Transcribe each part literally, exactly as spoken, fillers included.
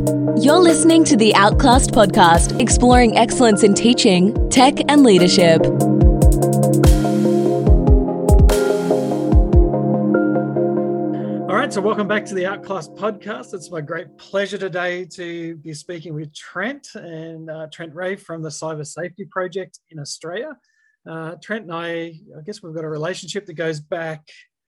You're listening to the Outclassed podcast, exploring excellence in teaching, tech, and leadership. All right, so welcome back to the Outclassed podcast. It's my great pleasure today to be speaking with Trent and uh, Trent Ray from the Cyber Safety Project in Australia. Uh, Trent and I, I guess we've got a relationship that goes back,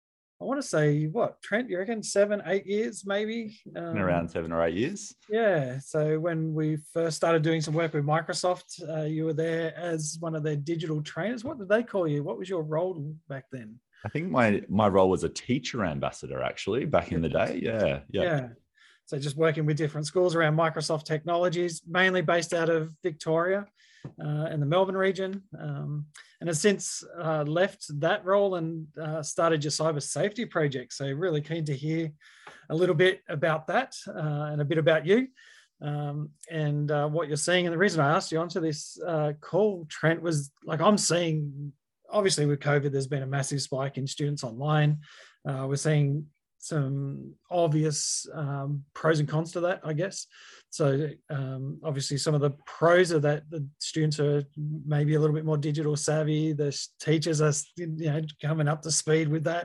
I want to say, what, Trent, you reckon seven, eight years maybe? Um, around seven or eight years. Yeah. So when we first started doing some work with Microsoft, uh, you were there as one of their digital trainers. What did they call you? What was your role back then? I think my my role was a teacher ambassador, actually, back in the day. Yeah. Yeah. Yeah. So just working with different schools around Microsoft technologies, mainly based out of Victoria uh, and the Melbourne region. Um, and has since uh, left that role and uh, started your cyber safety project. So really keen to hear a little bit about that uh, and a bit about you um, and uh, what you're seeing. And the reason I asked you onto this uh, call, Trent, was like I'm seeing, obviously with COVID, there's been a massive spike in students online. Uh, we're seeing some obvious um, pros and cons to that, I guess. So um, obviously some of the pros are that the students are maybe a little bit more digital savvy. The teachers are, you know, coming up to speed with that.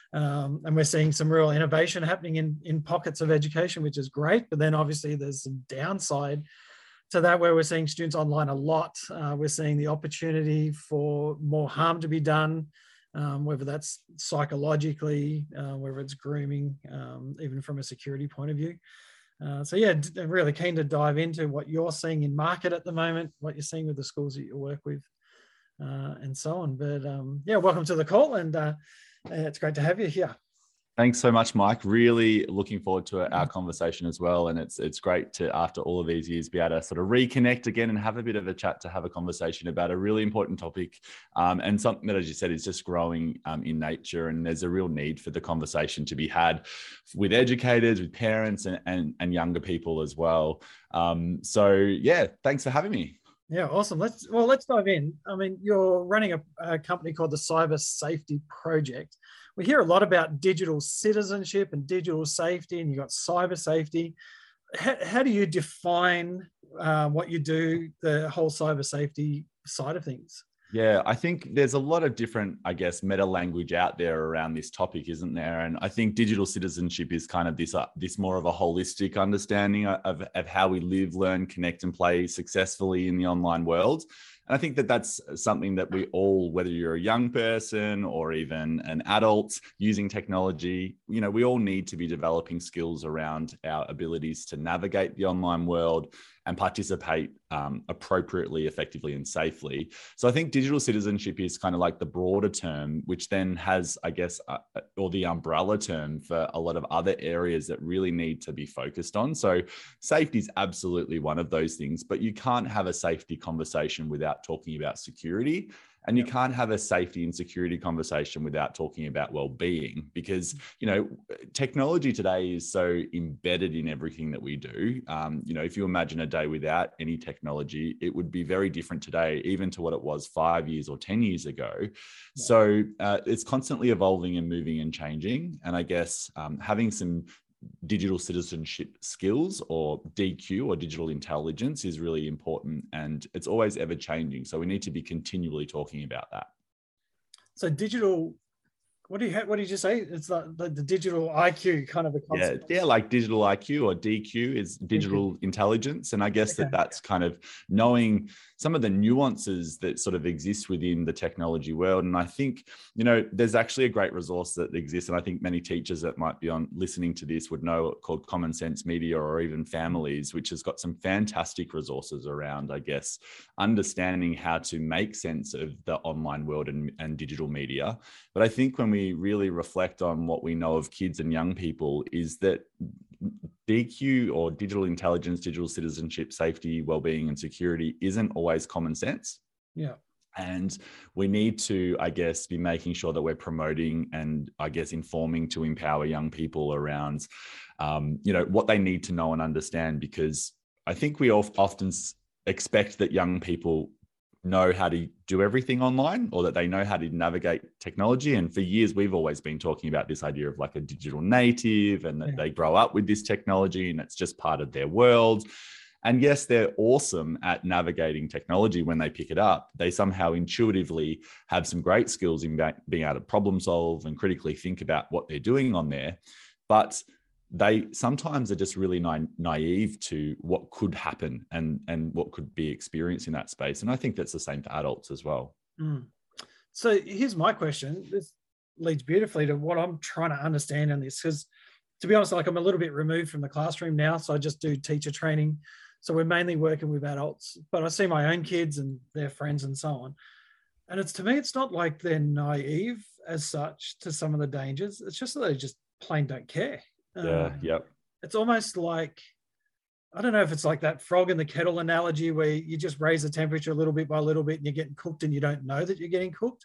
Um, and we're seeing some real innovation happening in, in pockets of education, which is great. But then obviously there's some downside to that where we're seeing students online a lot. Uh, we're seeing the opportunity for more harm to be done. Um, whether that's psychologically, uh, whether it's grooming, um, even from a security point of view. Uh, so yeah, d- really keen to dive into what you're seeing in market at the moment, what you're seeing with the schools that you work with, uh, and so on. But um, yeah, welcome to the call, and uh, it's great to have you here. Thanks so much, Mike. Really looking forward to our conversation as well. And it's it's great to, after all of these years, be able to sort of reconnect again and have a bit of a chat to have a conversation about a really important topic um, and something that, as you said, is just growing um, in nature. And there's a real need for the conversation to be had with educators, with parents, and, and, and younger people as well. Um, so, yeah, thanks for having me. Yeah, awesome. Let's well, let's dive in. I mean, you're running a, a company called the Cyber Safety Project. We hear a lot about digital citizenship and digital safety, and you've got cyber safety. How, how do you define uh, what you do, the whole cyber safety side of things? Yeah, I think there's a lot of different, I guess, meta language out there around this topic, isn't there? And I think digital citizenship is kind of this, uh, this more of a holistic understanding of, of how we live, learn, connect, and play successfully in the online world. And I think that that's something that we all, whether you're a young person or even an adult using technology, you know, we all need to be developing skills around our abilities to navigate the online world and participate um, appropriately, effectively, and safely. So I think digital citizenship is kind of like the broader term, which then has, I guess, uh, or the umbrella term for a lot of other areas that really need to be focused on. So safety is absolutely one of those things, but you can't have a safety conversation without talking about security. And you can't have a safety and security conversation without talking about well-being, because, you know, technology today is so embedded in everything that we do. Um, you know, if you imagine a day without any technology, it would be very different today, even to what it was five years or ten years ago. Yeah. So uh, it's constantly evolving and moving and changing. And I guess um, having some digital citizenship skills, or D Q, or digital intelligence, is really important, and it's always ever changing. So we need to be continually talking about that. So digital, what do you what did you say? It's like the, the digital I Q kind of a concept. Yeah, yeah, like digital I Q, or D Q is digital mm-hmm. intelligence. And I guess okay. that that's kind of knowing some of the nuances that sort of exist within the technology world. And I think, you know, there's actually a great resource that exists, and I think many teachers that might be on listening to this would know it, called Common Sense Media, or even Families, which has got some fantastic resources around, I guess, understanding how to make sense of the online world and, and digital media. But I think when we really reflect on what we know of kids and young people, is that D Q, or digital intelligence, digital citizenship, safety, well-being, and security isn't always common sense. Yeah. And we need to, I guess, be making sure that we're promoting and, I guess, informing to empower young people around, um, you know, what they need to know and understand, because I think we often expect that young people know how to do everything online, or that they know how to navigate technology. And for years, we've always been talking about this idea of like a digital native, and that Yeah. they grow up with this technology and it's just part of their world. And yes, they're awesome at navigating technology when they pick it up. They somehow intuitively have some great skills in being able to problem solve and critically think about what they're doing on there. But they sometimes are just really na- naive to what could happen and, and what could be experienced in that space. And I think that's the same for adults as well. Mm. So here's my question. This leads beautifully to what I'm trying to understand in this, because to be honest, like I'm a little bit removed from the classroom now. So I just do teacher training. So we're mainly working with adults, but I see my own kids and their friends and so on. And it's, to me, it's not like they're naive as such to some of the dangers. It's just that they just plain don't care. Yeah. Um, Yep. It's almost like, I don't know if it's like that frog in the kettle analogy where you just raise the temperature a little bit by little bit and you're getting cooked and you don't know that you're getting cooked.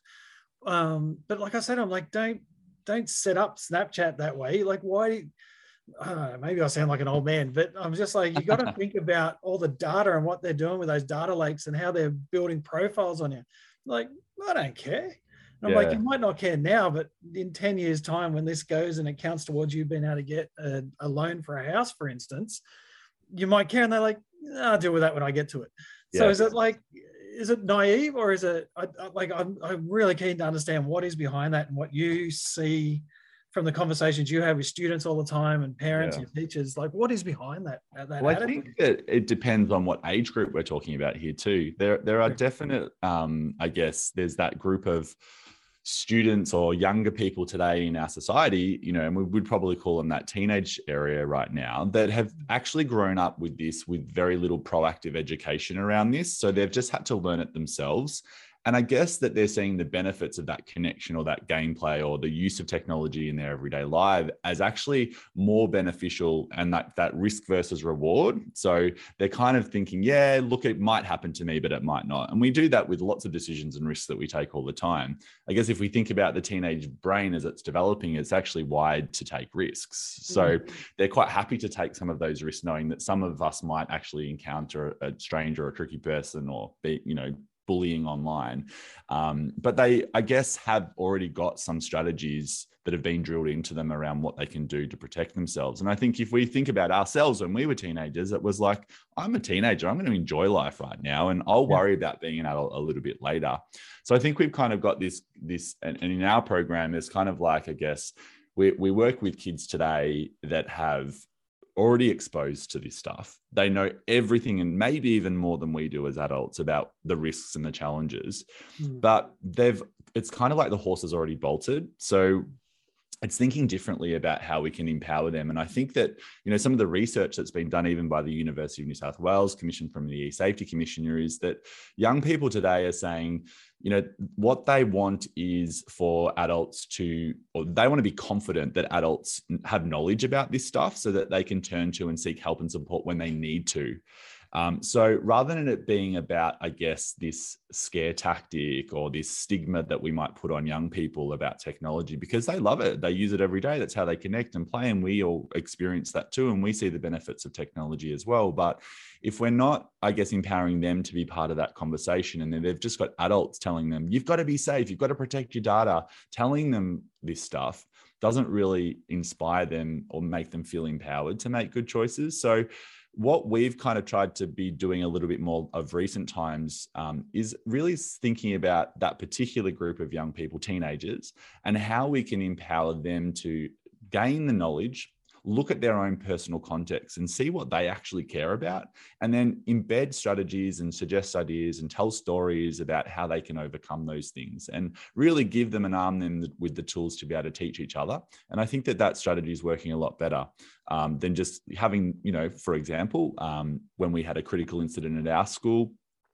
Um, but like I said, I'm like, don't, don't set up Snapchat that way. Like, why do you, I don't know, maybe I sound like an old man, but I'm just like, you got to think about all the data and what they're doing with those data lakes and how they're building profiles on you. Like, I don't care. And I'm Yeah. like, you might not care now, but in ten years time, when this goes and it counts towards you being able to get a, a loan for a house, for instance, you might care. And they're like, I'll deal with that when I get to it. So Yeah. is it like, is it naive, or is it I, I, like, I'm, I'm really keen to understand what is behind that and what you see from the conversations you have with students all the time and parents Yeah. and teachers. Like, what is behind that? that Well, I attitude? think that it depends on what age group we're talking about here too. There, there are Sure. definite, um, I guess, there's that group of students or younger people today in our society, you know, and we would probably call them that teenage area right now, that have actually grown up with this with very little proactive education around this. So they've just had to learn it themselves. And I guess that they're seeing the benefits of that connection or that gameplay or the use of technology in their everyday life as actually more beneficial, and that, that risk versus reward. So they're kind of thinking, yeah, look, it might happen to me, but it might not. And we do that with lots of decisions and risks that we take all the time. I guess if we think about the teenage brain as it's developing, it's actually wired to take risks. So Mm. they're quite happy to take some of those risks, knowing that some of us might actually encounter a stranger or a tricky person or be, you know, bullying online. Um, but they, I guess, have already got some strategies that have been drilled into them around what they can do to protect themselves. And I think if we think about ourselves when we were teenagers, it was like, I'm a teenager, I'm going to enjoy life right now, and I'll Yeah. worry about being an adult a little bit later. So I think we've kind of got this, this, and, and in our program, it's kind of like, I guess, we, we work with kids today that have already exposed to this stuff. They know everything, and maybe even more than we do as adults, about the risks and the challenges. Mm. But they've, it's kind of like the horse has already bolted. So it's thinking differently about how we can empower them. And I think that, you know, some of the research that's been done even by the University of New South Wales, commissioned from the E-Safety Commissioner, is that young people today are saying, you know, what they want is for adults to, or they want to be confident that adults have knowledge about this stuff so that they can turn to and seek help and support when they need to. Um, so rather than it being about, I guess, this scare tactic or this stigma that we might put on young people about technology, because they love it, they use it every day, that's how they connect and play, and we all experience that too, and we see the benefits of technology as well. But if we're not, I guess, empowering them to be part of that conversation, and then they've just got adults telling them, you've got to be safe, you've got to protect your data, telling them this stuff doesn't really inspire them or make them feel empowered to make good choices. So what we've kind of tried to be doing a little bit more of recent times um, is really thinking about that particular group of young people, teenagers, and how we can empower them to gain the knowledge, look at their own personal context and see what they actually care about, and then embed strategies and suggest ideas and tell stories about how they can overcome those things, and really give them and arm them with the tools to be able to teach each other. And I think that that strategy is working a lot better um, than just having, you know, for example, um, when we had a critical incident at our school,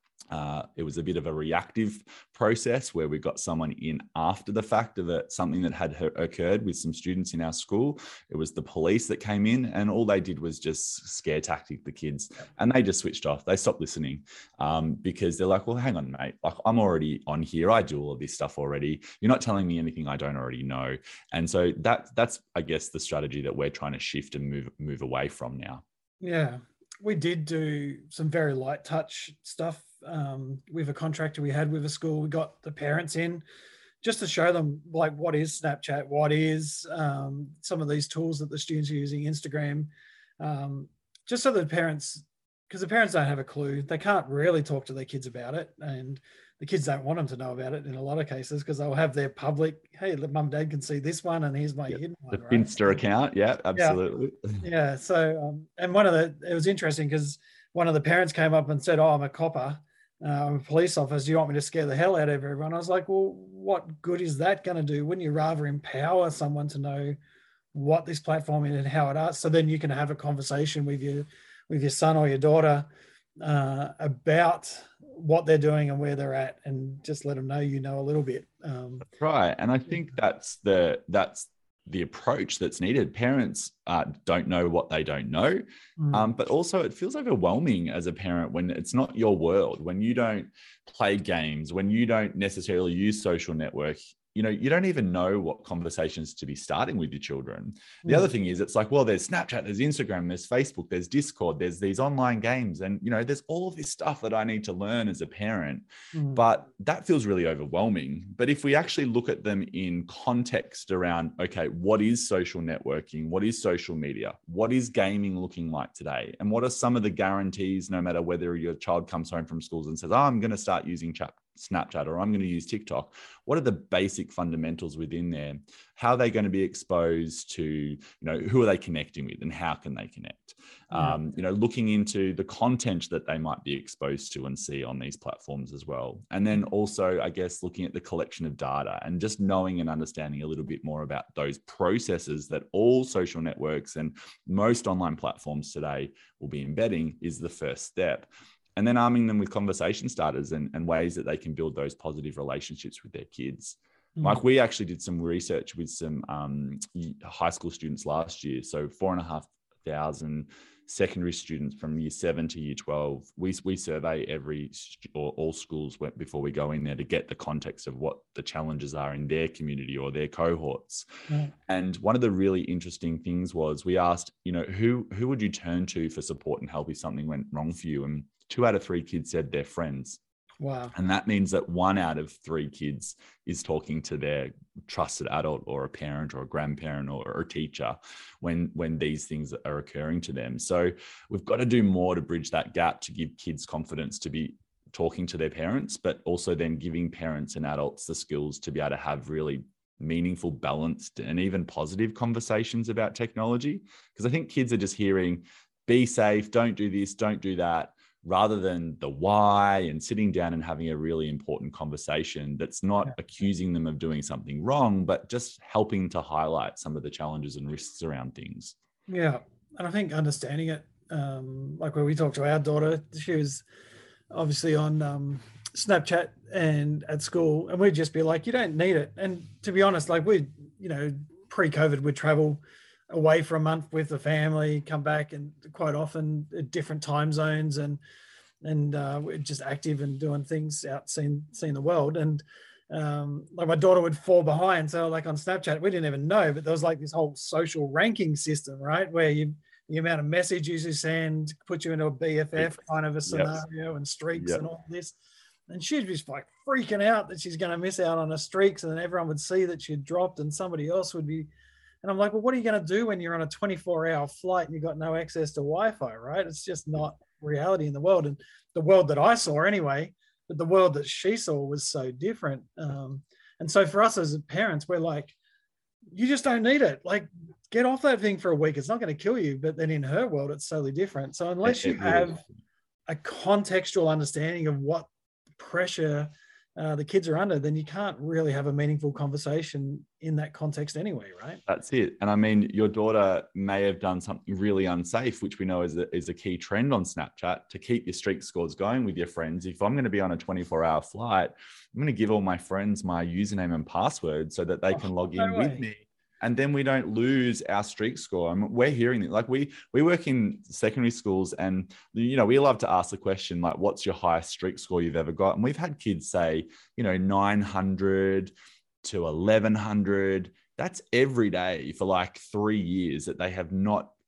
Uh, it was a bit of a reactive process where we got someone in after the fact of it, something that had occurred with some students in our school. It was the police that came in, and all they did was just scare tactic the kids, and they just switched off. They stopped listening um, because they're like, well, hang on, mate, like I'm already on here. I do all of this stuff already. You're not telling me anything I don't already know. And so that that's, I guess, the strategy that we're trying to shift and move, move away from now. Yeah. We did do some very light touch stuff um, with a contractor we had with a school. We got the parents in just to show them like what is Snapchat, what is um, some of these tools that the students are using, Instagram, um, just so the parents, because the parents don't have a clue. They can't really talk to their kids about it. And the kids don't want them to know about it in a lot of cases, because they'll have their public, hey, the mum, dad can see this one and here's my yep. hidden the one. The Finsta right? account. Yeah, absolutely. Yeah. yeah. So, um, and one of the, it was interesting because one of the parents came up and said, oh, I'm a copper. Uh, I'm a police officer. Do you want me to scare the hell out of everyone? I was like, well, what good is that going to do? Wouldn't you rather empower someone to know what this platform is and how it is? So then you can have a conversation with your, with your son or your daughter uh, about what they're doing and where they're at, and just let them know you know a little bit. Um, right. And I think that's the, that's the approach that's needed. Parents uh, don't know what they don't know. Mm. Um, but also it feels overwhelming as a parent when it's not your world, when you don't play games, when you don't necessarily use social network. You know, you don't even know what conversations to be starting with your children. The mm. other thing is, it's like, well, there's Snapchat, there's Instagram, there's Facebook, there's Discord, there's these online games. And, you know, there's all of this stuff that I need to learn as a parent, mm. but that feels really overwhelming. But if we actually look at them in context around, okay, what is social networking? What is social media? What is gaming looking like today? And what are some of the guarantees, no matter whether your child comes home from schools and says, oh, I'm going to start using chat. Snapchat, or I'm going to use TikTok. What are the basic fundamentals within there? How are they going to be exposed to, you know, who are they connecting with and how can they connect? Yeah. Um, you know, looking into the content that they might be exposed to and see on these platforms as well. And then also, I guess, looking at the collection of data and just knowing and understanding a little bit more about those processes that all social networks and most online platforms today will be embedding is the first step. And then arming them with conversation starters and, and ways that they can build those positive relationships with their kids. Mm. Mike, we actually did some research with some um, high school students last year. So four and a half thousand secondary students from year seven to year twelve. We, we survey every or all schools went before we go in there to get the context of what the challenges are in their community or their cohorts. Mm. And one of the really interesting things was we asked, you know, who, who would you turn to for support and help if something went wrong for you? And two out of three kids said their friends. Wow. And that means that one out of three kids is talking to their trusted adult or a parent or a grandparent or, or a teacher when, when these things are occurring to them. So we've got to do more to bridge that gap to give kids confidence to be talking to their parents, but also then giving parents and adults the skills to be able to have really meaningful, balanced, and even positive conversations about technology. Because I think kids are just hearing, be safe, don't do this, don't do that, rather than the why and sitting down and having a really important conversation that's not yeah. accusing them of doing something wrong, but just helping to highlight some of the challenges and risks around things. Yeah. And I think understanding it, um, like when we talked to our daughter, she was obviously on um, Snapchat and at school, and we'd just be like, you don't need it. And to be honest, like we, you know, pre-COVID, we'd travel away for a month with the family, come back, and quite often at different time zones, and and uh, we're just active and doing things out, seeing seeing the world. And um, like my daughter would fall behind, so like on Snapchat, we didn't even know, but there was like this whole social ranking system, right, where you the amount of messages you send put you into a B F F kind of a scenario, yep. and streaks yep. and all this. And she'd be like freaking out that she's going to miss out on her streaks, and then everyone would see that she'd dropped, and somebody else would be. And I'm like, well, what are you going to do when you're on a twenty-four hour flight and you've got no access to Wi-Fi, right? It's just not reality in the world. And the world that I saw anyway, but the world that she saw was so different. Um, and so for us as parents, we're like, you just don't need it. Like, get off that thing for a week. It's not going to kill you. But then in her world, it's totally different. So unless you have a contextual understanding of what pressure Uh, the kids are under, then you can't really have a meaningful conversation in that context anyway, right? That's it. And I mean, your daughter may have done something really unsafe, which we know is a, is a key trend on Snapchat to keep your streak scores going with your friends. If I'm going to be on a twenty-four hour flight, I'm going to give all my friends my username and password so that they can oh, log in no with way. me. And then we don't lose our streak score. I mean, we're hearing it. Like we we work in secondary schools, and you know we love to ask the question like, "What's your highest streak score you've ever got?" And we've had kids say, you know, nine hundred to eleven hundred. That's every day for like three years that they have not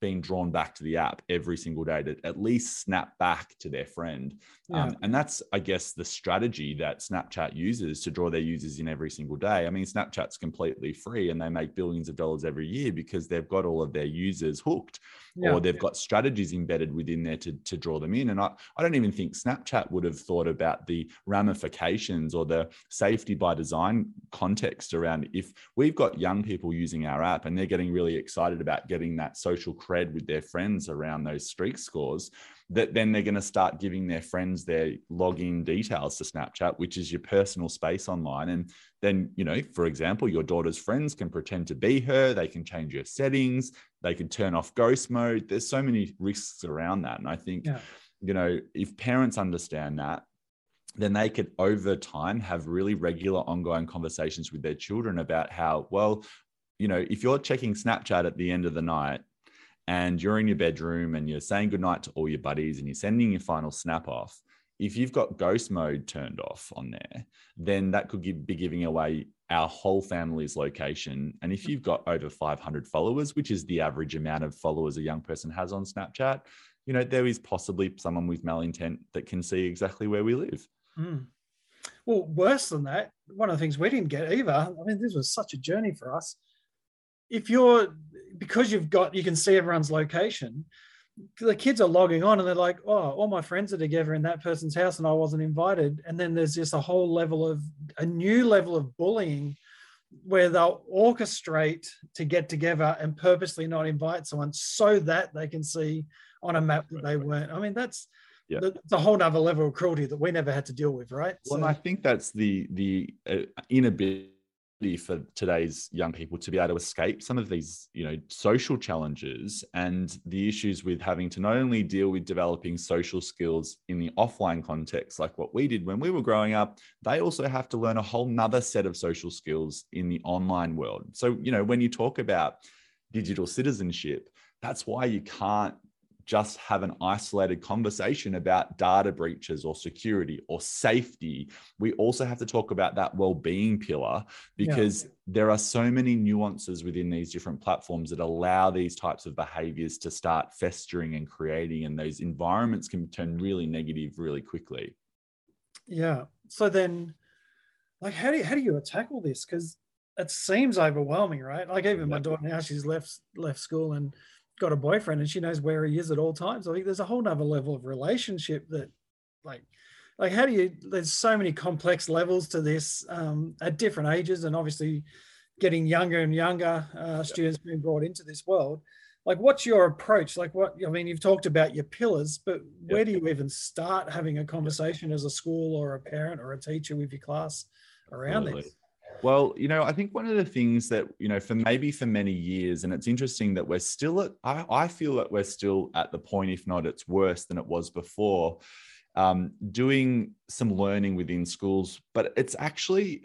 being drawn back to the app every single day to at least snap back to their friend. Yeah. Um, and that's, I guess, the strategy that Snapchat uses to draw their users in every single day. I mean, Snapchat's completely free and they make billions of dollars every year because they've got all of their users hooked, yeah. or they've got strategies embedded within there to, to draw them in. And I, I don't even think Snapchat would have thought about the ramifications or the safety by design context around if we've got young people using our app and they're getting really excited about getting that social cred with their friends around those streak scores, that then they're going to start giving their friends their login details to Snapchat, which is your personal space online. And then, you know, for example, your daughter's friends can pretend to be her, they can change your settings, they can turn off ghost mode. There's so many risks around that. And I think, yeah. you know, if parents understand that, then they could over time have really regular ongoing conversations with their children about how, well, you know, if you're checking Snapchat at the end of the night, and you're in your bedroom and you're saying goodnight to all your buddies and you're sending your final snap off, if you've got ghost mode turned off on there, then that could give, be giving away our whole family's location. And if you've got over five hundred followers, which is the average amount of followers a young person has on Snapchat, you know, there is possibly someone with malintent that can see exactly where we live. Mm. Well, worse than that, one of the things we didn't get either, I mean, this was such a journey for us. If you're, because you've got, you can see everyone's location, the kids are logging on and they're like, oh, all my friends are together in that person's house and I wasn't invited. And then there's just a whole level of, a new level of bullying where they'll orchestrate to get together and purposely not invite someone so that they can see on a map that they weren't. I mean, that's, yeah. the, the whole nother level of cruelty that we never had to deal with, right? Well, so, and I think that's the, the uh, inability for today's young people to be able to escape some of these, you know, social challenges and the issues with having to not only deal with developing social skills in the offline context, like what we did when we were growing up, they also have to learn a whole nother set of social skills in the online world. So, you know, when you talk about digital citizenship, that's why you can't just have an isolated conversation about data breaches or security or safety. We also have to talk about that well-being pillar because yeah. there are so many nuances within these different platforms that allow these types of behaviors to start festering and creating, and those environments can turn really negative really quickly. Yeah. So then, like, how do you, how do you tackle this? Because it seems overwhelming, right? Like even my daughter now, she's left left school and got a boyfriend and she knows where he is at all times. I think there's a whole nother level of relationship that like, like how do you, there's so many complex levels to this um, at different ages and obviously getting younger and younger uh, students being brought into this world. Like what's your approach? Like what, I mean, you've talked about your pillars, but where yep. do you even start having a conversation as a school or a parent or a teacher with your class around Absolutely. this? Well, you know, I think one of the things that, you know, for maybe for many years, and it's interesting that we're still at, I, I feel that we're still at the point, if not it's worse than it was before, um, doing some learning within schools, but it's actually,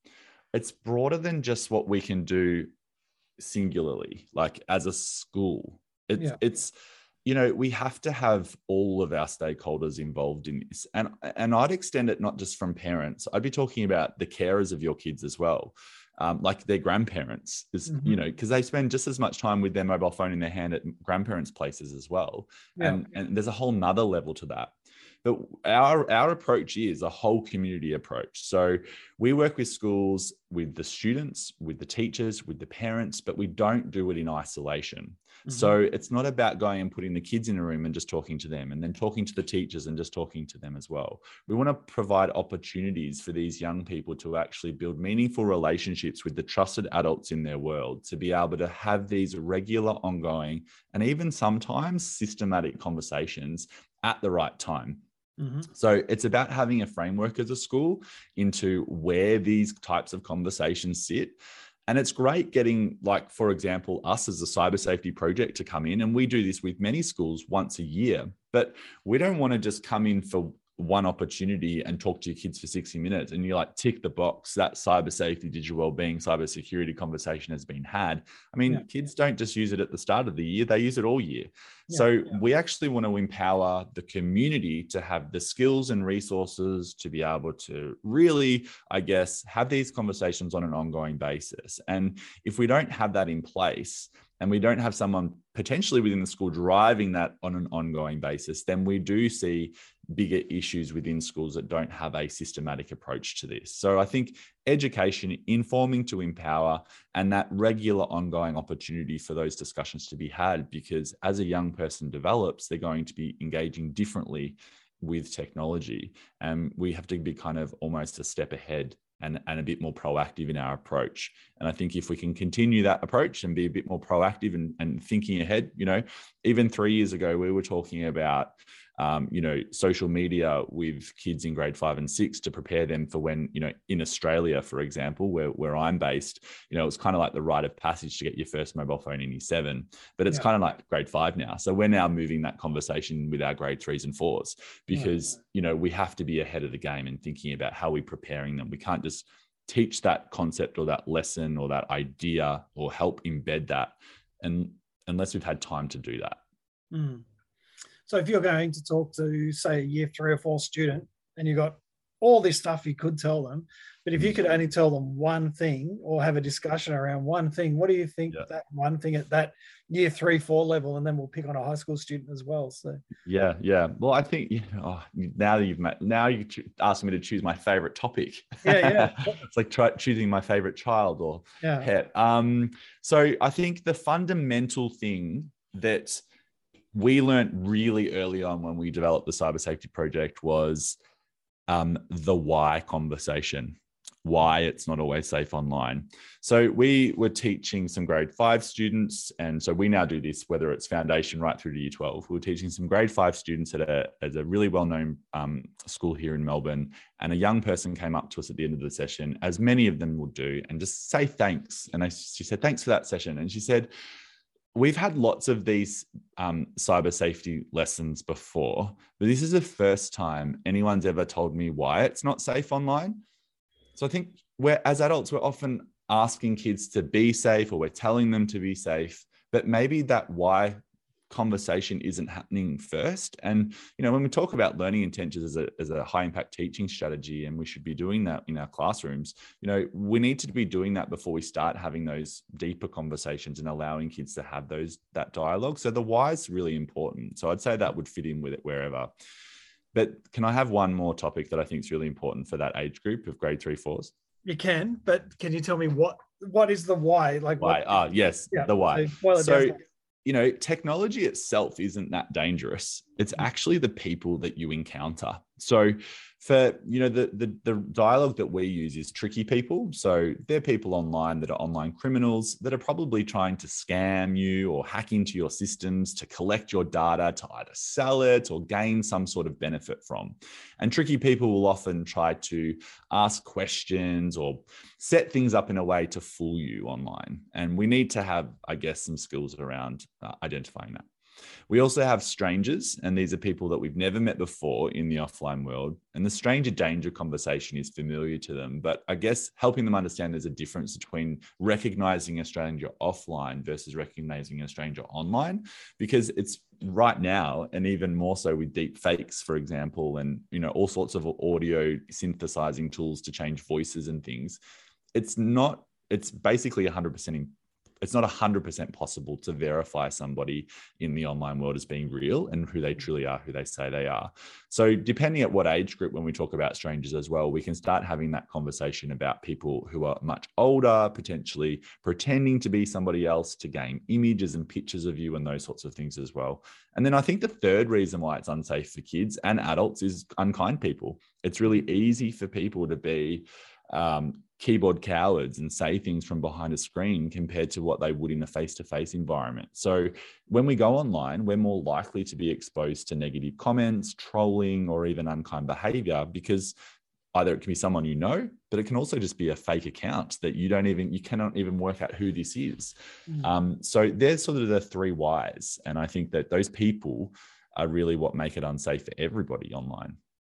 it's broader than just what we can do singularly, like as a school. It's, yeah. it's, you know, we have to have all of our stakeholders involved in this. And, and I'd extend it not just from parents. I'd be talking about the carers of your kids as well, um, like their grandparents, is, mm-hmm. you know, because they spend just as much time with their mobile phone in their hand at grandparents' places as well. Yeah. And, and there's a whole nother level to that. But our, our approach is a whole community approach. So we work with schools, with the students, with the teachers, with the parents, but we don't do it in isolation. Mm-hmm. So it's not about going and putting the kids in a room and just talking to them and then talking to the teachers and just talking to them as well. We want to provide opportunities for these young people to actually build meaningful relationships with the trusted adults in their world, to be able to have these regular, ongoing, and even sometimes systematic conversations at the right time. Mm-hmm. So it's about having a framework as a school into where these types of conversations sit. And it's great getting, like, for example, us as a cyber safety project to come in, and we do this with many schools once a year, but we don't want to just come in for one opportunity and talk to your kids for sixty minutes and you like tick the box that cyber safety, digital wellbeing, cyber security conversation has been had. I mean, yeah. kids don't just use it at the start of the year, they use it all year. Yeah, so yeah. we actually want to empower the community to have the skills and resources to be able to really, I guess, have these conversations on an ongoing basis. And if we don't have that in place, and we don't have someone potentially within the school driving that on an ongoing basis, then we do see bigger issues within schools that don't have a systematic approach to this. So I think education, informing to empower, and that regular ongoing opportunity for those discussions to be had, because as a young person develops, they're going to be engaging differently with technology. And we have to be kind of almost a step ahead and, and a bit more proactive in our approach. And I think if we can continue that approach and be a bit more proactive and, and thinking ahead, you know, even three years ago, we were talking about, um, you know, social media with kids in grade five and six to prepare them for when, you know, in Australia, for example, where, where I'm based, you know, it's kind of like the rite of passage to get your first mobile phone in year seven, but it's yeah. kind of like grade five now. So we're now moving that conversation with our grade threes and fours because, yeah. you know, we have to be ahead of the game and thinking about how we're preparing them. We can't just teach that concept or that lesson or that idea or help embed that, and unless we've had time to do that. Mm. So if you're going to talk to, say, a year three or four student, and you've got all this stuff you could tell them, but if you could only tell them one thing or have a discussion around one thing, what do you think yeah. that one thing at that year three, four level, and then we'll pick on a high school student as well. So yeah, yeah. Well, I think you know, oh, now that you've met, now you asked me to choose my favorite topic. Yeah, yeah. It's like try, choosing my favorite child or yeah. pet. Um, so I think the fundamental thing that we learned really early on when we developed the cyber safety project was um, the why conversation, why it's not always safe online. So we were teaching some grade five students. And so we now do this, whether it's foundation right through to year twelve. We were teaching some grade five students at a, at a really well-known um, school here in Melbourne. And a young person came up to us at the end of the session, as many of them will do, and just say thanks. And I, she said, thanks for that session. And she said, we've had lots of these um, cyber safety lessons before, but this is the first time anyone's ever told me why it's not safe online. So I think we're, as adults, we're often asking kids to be safe, or we're telling them to be safe, but maybe that why conversation isn't happening first. And, you know, when we talk about learning intentions as a, as a high impact teaching strategy, and we should be doing that in our classrooms, you know, we need to be doing that before we start having those deeper conversations and allowing kids to have those, that dialogue. So the why is really important. So I'd say that would fit in with it wherever. But can I have one more topic that I think is really important for that age group of grade three, fours? You can, but can you tell me what, what is the why? Like why? What, ah, yes, yeah, the why. So, so you know, technology itself isn't that dangerous. It's actually the people that you encounter. So for, you know, the, the, the dialogue that we use is tricky people. So they're people online that are online criminals that are probably trying to scam you or hack into your systems to collect your data to either sell it or gain some sort of benefit from. And tricky people will often try to ask questions or set things up in a way to fool you online. And we need to have, I guess, some skills around uh, identifying that. We also have strangers, and these are people that we've never met before in the offline world. And the stranger danger conversation is familiar to them, but I guess helping them understand there's a difference between recognizing a stranger offline versus recognizing a stranger online, because it's right now, and even more so with deep fakes, for example, and, you know, all sorts of audio synthesizing tools to change voices and things. It's not, it's basically one hundred percent it's not one hundred percent possible to verify somebody in the online world as being real and who they truly are, who they say they are. So depending at what age group, when we talk about strangers as well, we can start having that conversation about people who are much older, potentially pretending to be somebody else to gain images and pictures of you and those sorts of things as well. And then I think the third reason why it's unsafe for kids and adults is unkind people. It's really easy for people to be um, keyboard cowards and say things from behind a screen compared to what they would in a face-to-face environment. So when we go online, we're more likely to be exposed to negative comments, trolling, or even unkind behavior, because either it can be someone you know, but it can also just be a fake account that you don't even, you cannot even work out who this is. Mm. Um, so there's sort of the three whys. And I think that those people are really what make it unsafe for everybody online.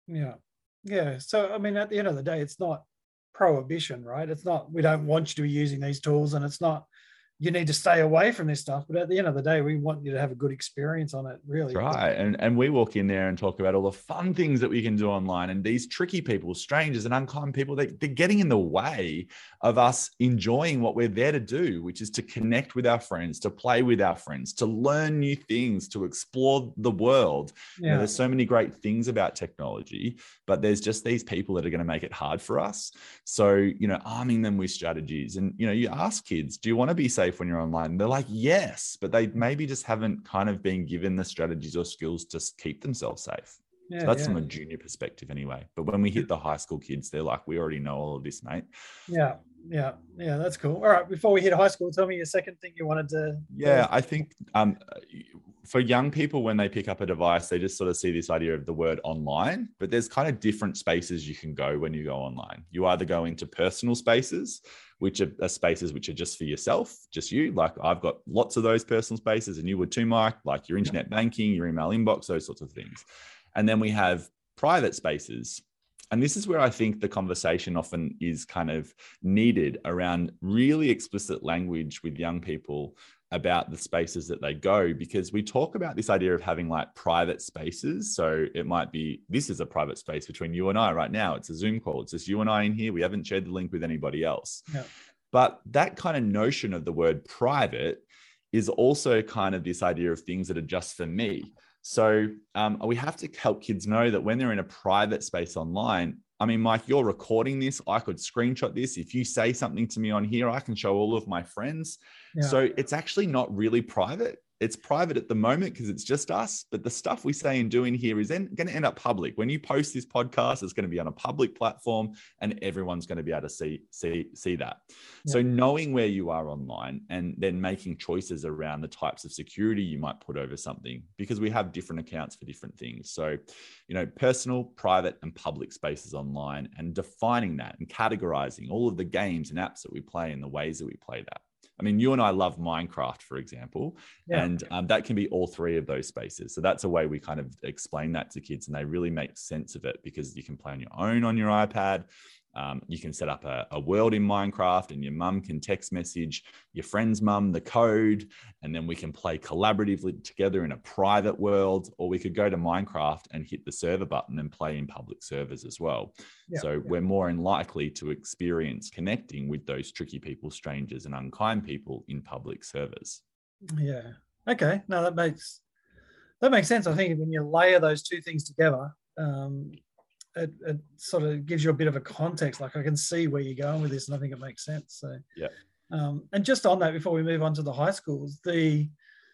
Yeah. Yeah. So, I mean, at the end of the day, it's not prohibition, right? It's not, we don't want you to be using these tools, and it's not, you need to stay away from this stuff. But at the end of the day, we want you to have a good experience on it, really. That's right. And, and we walk in there and talk about all the fun things that we can do online. And these tricky people, strangers and unkind people, they, they're getting in the way of us enjoying what we're there to do, which is to connect with our friends, to play with our friends, to learn new things, to explore the world. Yeah. You know, there's so many great things about technology, but there's just these people that are going to make it hard for us. So, you know, arming them with strategies. And, you know, you ask kids, do you want to be safe when you're online? They're like, yes, but they maybe just haven't kind of been given the strategies or skills to keep themselves safe. Yeah, so that's yeah. from a junior perspective anyway. But when we hit the high school kids, they're like, we already know all of this, mate. Yeah, yeah, yeah, that's cool. All right, before we hit high school, tell me your second thing you wanted to... Yeah, I think um, for young people, when they pick up a device, they just sort of see this idea of the word online, but there's kind of different spaces you can go when you go online. You either go into personal spaces, which are, are spaces which are just for yourself, just you. Like I've got lots of those personal spaces, and you would too, Mike, like your internet banking, your email inbox, those sorts of things. And then we have private spaces. And this is where I think the conversation often is kind of needed around really explicit language with young people about the spaces that they go, because we talk about this idea of having like private spaces. So it might be, this is a private space between you and I right now. It's a Zoom call. It's just you and I in here. We haven't shared the link with anybody else. Yeah. But that kind of notion of the word private is also kind of this idea of things that are just for me. So um, we have to help kids know that when they're in a private space online, I mean, Mike, you're recording this. I could screenshot this. If you say something to me on here, I can show all of my friends. Yeah. So it's actually not really private. It's private at the moment because it's just us. But the stuff we say and do in here is going to end up public. When you post this podcast, it's going to be on a public platform, and everyone's going to be able to see, see, see that. Yeah. So knowing where you are online and then making choices around the types of security you might put over something, because we have different accounts for different things. So, you know, personal, private, and public spaces online, and defining that and categorizing all of the games and apps that we play and the ways that we play that. I mean, you and I love Minecraft, for example, yeah. and um, that can be all three of those spaces. So that's a way we kind of explain that to kids, and they really make sense of it because you can play on your own on your iPad. Um, you can set up a, a world in Minecraft, and your mum can text message your friend's mum the code, and then we can play collaboratively together in a private world, or we could go to Minecraft and hit the server button and play in public servers as well. Yeah, so yeah. we're more likely to experience connecting with those tricky people, strangers, and unkind people in public servers. Yeah. Okay. No, that makes that makes sense. I think when you layer those two things together, um, It, it sort of gives you a bit of a context. Like I can see where you're going with this, and I think it makes sense. So, yeah. Um, and just on that, before we move on to the high schools, the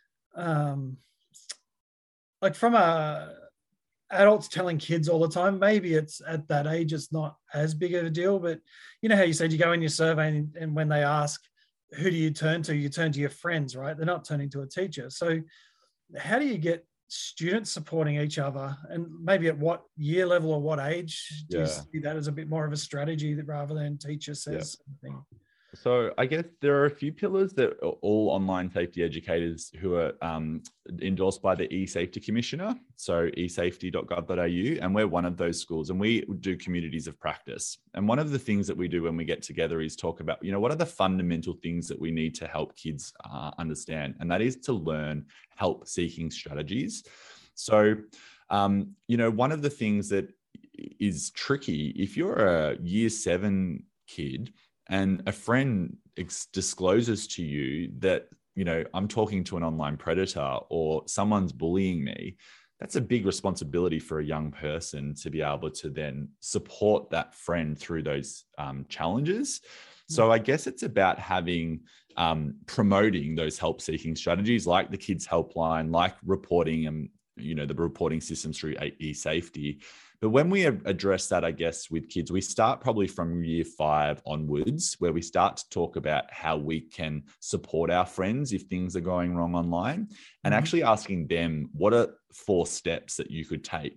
um, like from a adults telling kids all the time, maybe it's at that age, it's not as big of a deal. But you know how you said you go in your survey, and, and when they ask, who do you turn to? You turn to your friends, right? They're not turning to a teacher. So, how do you get students supporting each other, and maybe at what year level or what age do yeah. you see that as a bit more of a strategy that rather than teacher says yeah. something? So I guess there are a few pillars that are all online safety educators who are um, endorsed by the e-safety commissioner, so e safety dot gov dot a u, and we're one of those schools, and we do communities of practice. And one of the things that we do when we get together is talk about, you know, what are the fundamental things that we need to help kids uh, understand, and that is to learn help-seeking strategies. So, um, you know, one of the things that is tricky, if you're a year seven kid, and a friend ex- discloses to you that, you know, I'm talking to an online predator or someone's bullying me, that's a big responsibility for a young person to be able to then support that friend through those um, challenges. So I guess it's about having, um, promoting those help-seeking strategies like the Kids Helpline, like reporting and, you know, the reporting systems through e-safety. But when we address that, I guess, with kids, we start probably from year five onwards, where we start to talk about how we can support our friends if things are going wrong online, and mm-hmm. actually asking them, what are four steps that you could take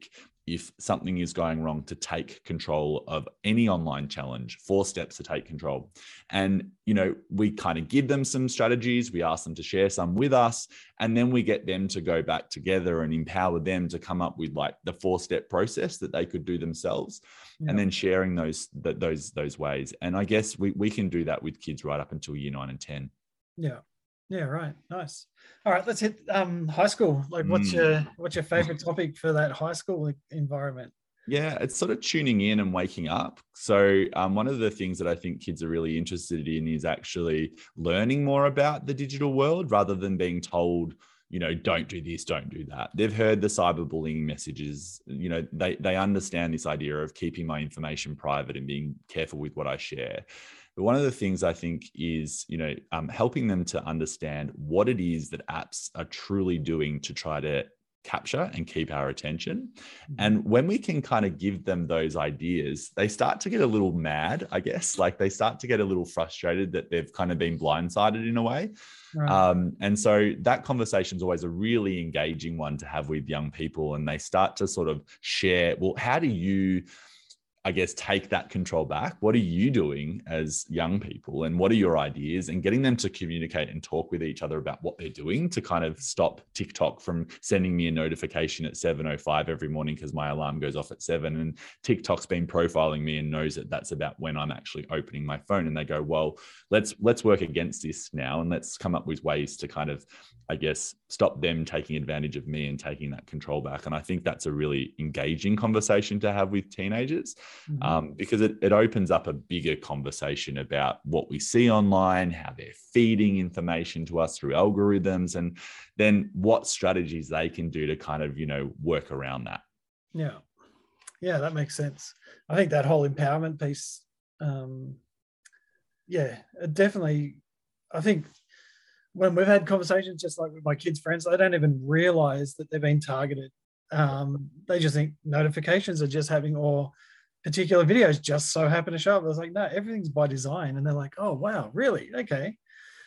if something is going wrong, to take control of any online challenge, four steps to take control. And, you know, we kind of give them some strategies, we ask them to share some with us, and then we get them to go back together and empower them to come up with like the four step process that they could do themselves. Yeah. And then sharing those, those, those ways. And I guess we, we can do that with kids right up until year nine and ten. Yeah. Yeah, right. Nice. All right, let's hit um, high school. Like, what's mm. your what's your favorite topic for that high school environment? Yeah, it's sort of tuning in and waking up. So um, one of the things that I think kids are really interested in is actually learning more about the digital world rather than being told, you know, don't do this, don't do that. They've heard the cyberbullying messages. You know, they they understand this idea of keeping my information private and being careful with what I share. But one of the things I think is, you know, um, helping them to understand what it is that apps are truly doing to try to capture and keep our attention. And when we can kind of give them those ideas, they start to get a little mad, I guess, like they start to get a little frustrated that they've kind of been blindsided in a way. Right. Um, and so that conversation is always a really engaging one to have with young people. And they start to sort of share, well, how do you, I guess, take that control back? What are you doing as young people? And what are your ideas? And getting them to communicate and talk with each other about what they're doing to kind of stop TikTok from sending me a notification at seven oh five every morning because my alarm goes off at seven. And TikTok's been profiling me and knows that that's about when I'm actually opening my phone. And they go, well, let's let's work against this now. And let's come up with ways to kind of, I guess, stop them taking advantage of me and taking that control back. And I think that's a really engaging conversation to have with teenagers. Mm-hmm. Um, because it, it opens up a bigger conversation about what we see online, how they're feeding information to us through algorithms, and then what strategies they can do to kind of, you know, work around that. Yeah. Yeah, that makes sense. I think that whole empowerment piece, um, yeah, it definitely, I think when we've had conversations just like with my kids' friends, they don't even realize that they're being targeted. Um, they just think notifications are just having, or particular videos just so happen to show up. I was like, no, everything's by design. And they're like, oh, wow, really? Okay.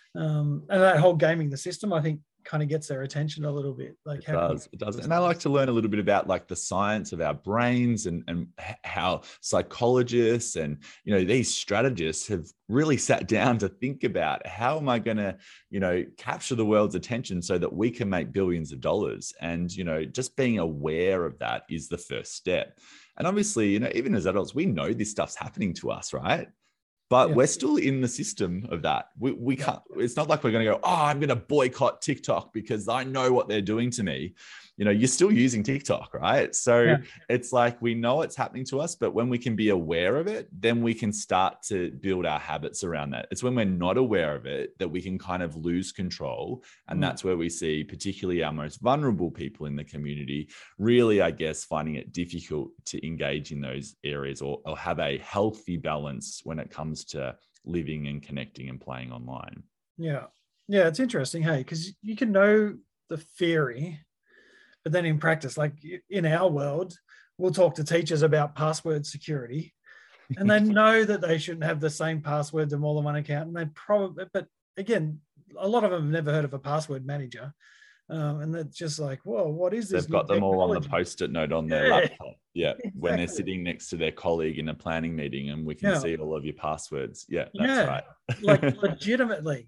Um, and that whole gaming the system, I think, kind of gets their attention a little bit. Like, it does, you- it does. And I like to learn a little bit about like the science of our brains and, and how psychologists and, you know, these strategists have really sat down to think about how am I going to, you know, capture the world's attention so that we can make billions of dollars. And, you know, just being aware of that is the first step. And obviously, you know, even as adults, we know this stuff's happening to us, right? But yeah. we're still in the system of that. We, we can't, it's not like we're going to go, oh, I'm going to boycott TikTok because I know what they're doing to me. You know, you're still using TikTok, right? So yeah. it's like, we know it's happening to us, but when we can be aware of it, then we can start to build our habits around that. It's when we're not aware of it that we can kind of lose control. And mm. that's where we see particularly our most vulnerable people in the community really, I guess, finding it difficult to engage in those areas or, or have a healthy balance when it comes to living and connecting and playing online. Yeah. Yeah, it's interesting, hey, because you can know the theory, but then in practice, like in our world, we'll talk to teachers about password security and they know that they shouldn't have the same password to more than one account. And they probably, but again, a lot of them have never heard of a password manager. Um, and they're just like, whoa, what is this? They've got them all on the Post-it note on their yeah, laptop. Yeah. Exactly. When they're sitting next to their colleague in a planning meeting and we can yeah. see all of your passwords. Yeah, that's yeah, right. Like legitimately.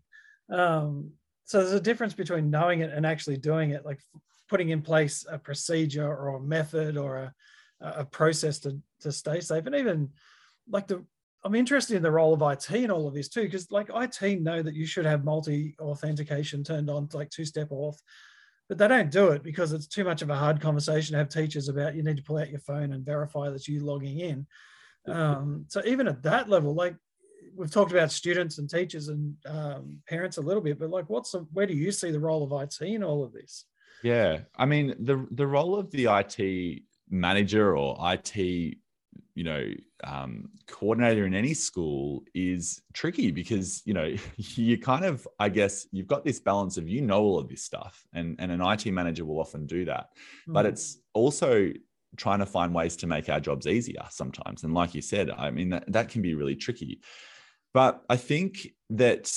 Um, so there's a difference between knowing it and actually doing it, like putting in place a procedure or a method or a, a process to, to stay safe. And even like the, I'm interested in the role of I T in all of this too, because like I T know that you should have multi-authentication turned on, like two-step auth, but they don't do it because it's too much of a hard conversation to have teachers about. You need to pull out your phone and verify that you're logging in. Um, so even at that level, like we've talked about students and teachers and um, parents a little bit, but like what's the, where do you see the role of I T in all of this? Yeah, I mean, the the role of the I T manager or I T, you know, um, coordinator in any school is tricky because, you know, you kind of, I guess, you've got this balance of, you know, all of this stuff and, and an I T manager will often do that. Mm. But it's also trying to find ways to make our jobs easier sometimes. And like you said, I mean, that, that can be really tricky. But I think that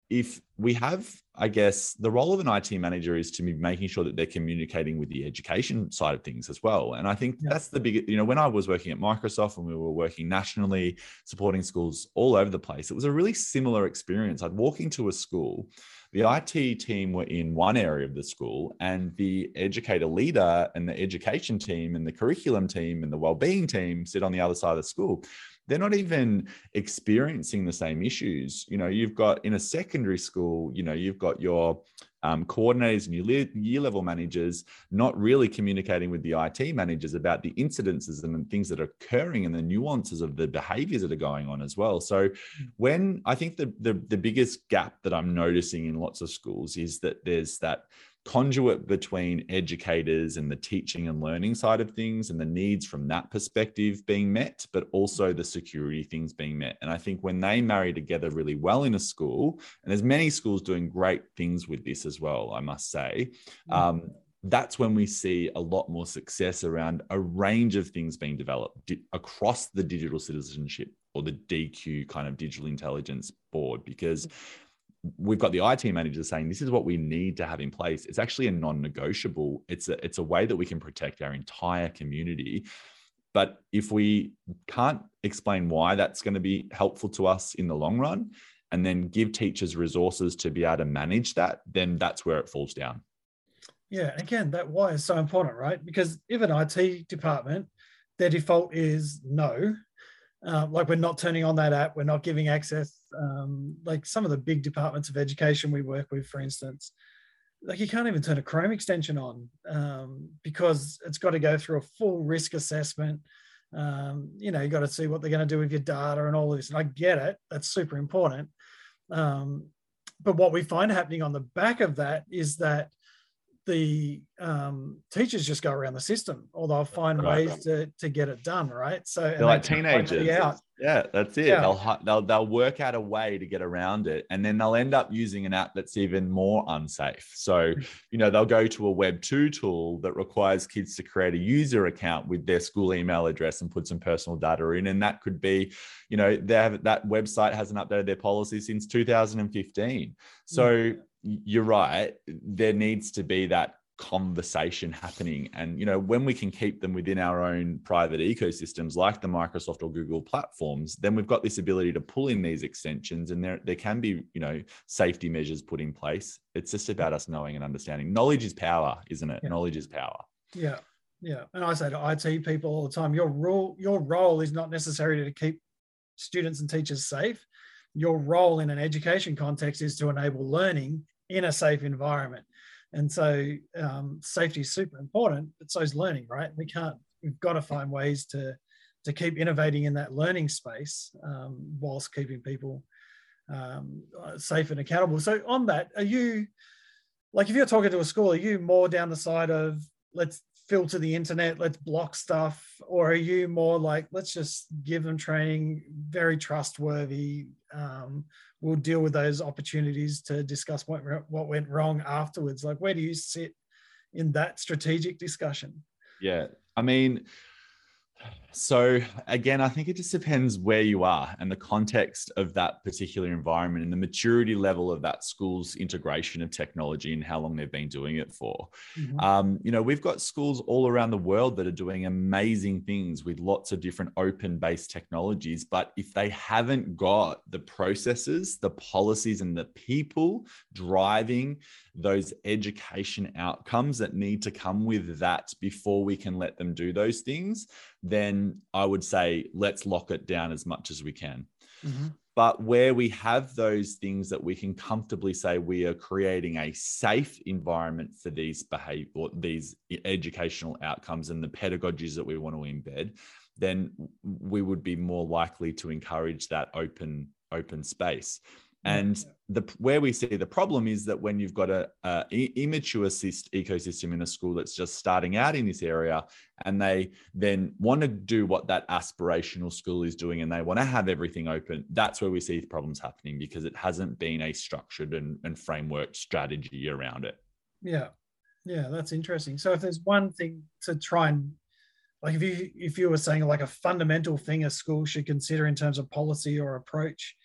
if we have, I guess, the role of an I T manager is to be making sure that they're communicating with the education side of things as well. And I think yeah. that's the big, you know, when I was working at Microsoft and we were working nationally, supporting schools all over the place, it was a really similar experience. I'd walk into a school, the I T team were in one area of the school, and the educator leader and the education team and the curriculum team and the wellbeing team sit on the other side of the school. They're not even experiencing the same issues. You know, you've got in a secondary school, you know, you've got your um, coordinators and your year level managers not really communicating with the I T managers about the incidences and the things that are occurring and the nuances of the behaviors that are going on as well. So when I think the, the, the biggest gap that I'm noticing in lots of schools is that there's that conduit between educators and the teaching and learning side of things and the needs from that perspective being met, but also the security things being met. And I think when they marry together really well in a school, and there's many schools doing great things with this as well, I must say, um, that's when we see a lot more success around a range of things being developed di- across the digital citizenship or the D Q kind of digital intelligence board, because we've got the I T managers saying this is what we need to have in place. It's actually a non-negotiable. It's a, it's a way that we can protect our entire community. But if we can't explain why that's going to be helpful to us in the long run, and then give teachers resources to be able to manage that, then that's where it falls down. Yeah, again, that why is so important, right? Because if an I T department, their default is no, Uh, like we're not turning on that app, we're not giving access. Um, like some of the big departments of education we work with, for instance, like you can't even turn a Chrome extension on um, because it's got to go through a full risk assessment. Um, you know, you got to see what they're going to do with your data and all this. And I get it, that's super important. Um, but what we find happening on the back of that is that the um, teachers just go around the system, or they'll find right. ways to, to get it done, right? So they're like they teenagers. Out. Yeah, that's it. Yeah. They'll they'll they'll work out a way to get around it, and then they'll end up using an app that's even more unsafe. So, you know, they'll go to a Web two tool that requires kids to create a user account with their school email address and put some personal data in, and that could be, you know, they have, that website hasn't updated their policy since two thousand fifteen. So. Yeah. You're right. There needs to be that conversation happening. And, you know, when we can keep them within our own private ecosystems, like the Microsoft or Google platforms, then we've got this ability to pull in these extensions, and there, there can be, you know, safety measures put in place. It's just about us knowing and understanding. Knowledge is power, isn't it? Yeah. Knowledge is power. Yeah. Yeah. And I say to I T people all the time, your role, your role is not necessarily to keep students and teachers safe. Your role in an education context is to enable learning in a safe environment. And so um, safety is super important, but so is learning, right? We can't, we've got to find ways to, to keep innovating in that learning space um, whilst keeping people um, safe and accountable. So on that, are you, like if you're talking to a school, are you more down the side of let's filter the internet, let's block stuff, or are you more like, let's just give them training, very trustworthy, um, we'll deal with those opportunities to discuss what, what went wrong afterwards? Like, where do you sit in that strategic discussion? Yeah, I mean, so again, I think it just depends where you are and the context of that particular environment and the maturity level of that school's integration of technology and how long they've been doing it for. Mm-hmm. Um, you know, we've got schools all around the world that are doing amazing things with lots of different open-based technologies. But if they haven't got the processes, the policies, and the people driving those education outcomes that need to come with that before we can let them do those things, then I would say, let's lock it down as much as we can. Mm-hmm. But where we have those things that we can comfortably say we are creating a safe environment for these behavior, these educational outcomes and the pedagogies that we want to embed, then we would be more likely to encourage that open, open space. And the where we see the problem is that when you've got a, a immature ecosystem in a school that's just starting out in this area, and they then want to do what that aspirational school is doing, and they want to have everything open, that's where we see problems happening, because it hasn't been a structured and, and framework strategy around it. Yeah, yeah, that's interesting. So if there's one thing to try and, like if you if you were saying like a fundamental thing a school should consider in terms of policy or approach,